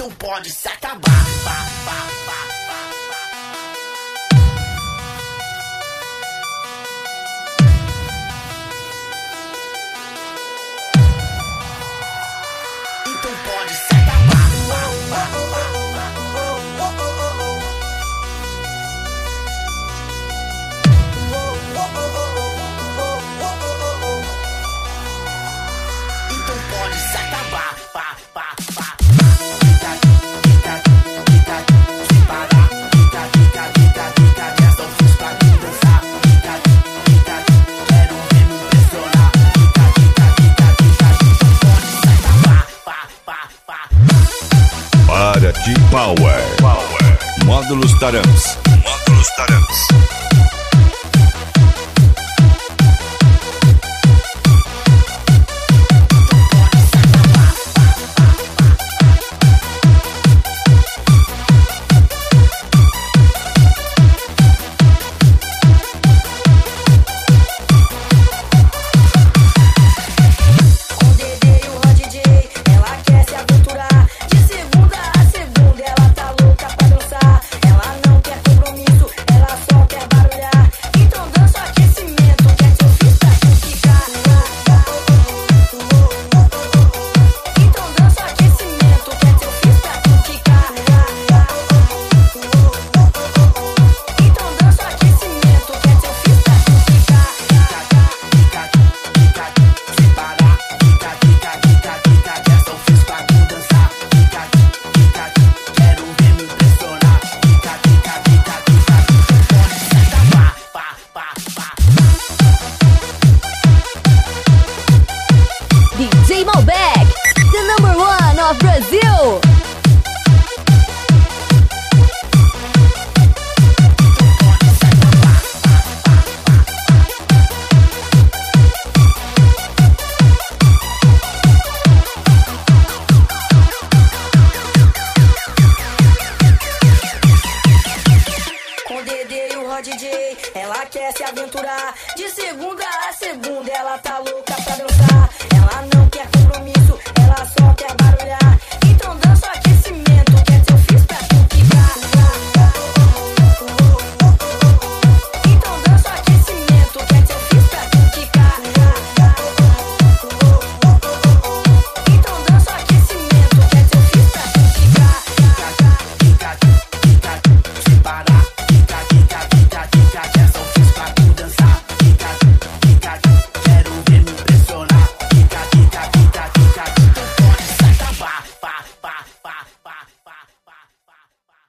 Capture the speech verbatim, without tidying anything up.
então pode se acabar. Pá, pá, pá, pá, pá. Então pode se acabar. Pá, pá, pá, pá. Oh, oh, oh, oh, oh. Oh, oh, oh, oh, oh, oh, oh. Então pode se acabar. Pá, pá, pá. Fica, fica, fica, sem parar. Fica, fica, fica, fica, que é só fiz pra te dançar. Fica, fica, quero ver me impressionar. Fica, fica, fica, fica, então pode se acabar. Pá, pá, pá. Parati Power. Power. Módulos Taramps. Módulos Taramps. D J Malbec, the number one of Brazil. Com o Dedê e o Rod D J, ela quer se aventurar. De segunda a segunda ela tá louca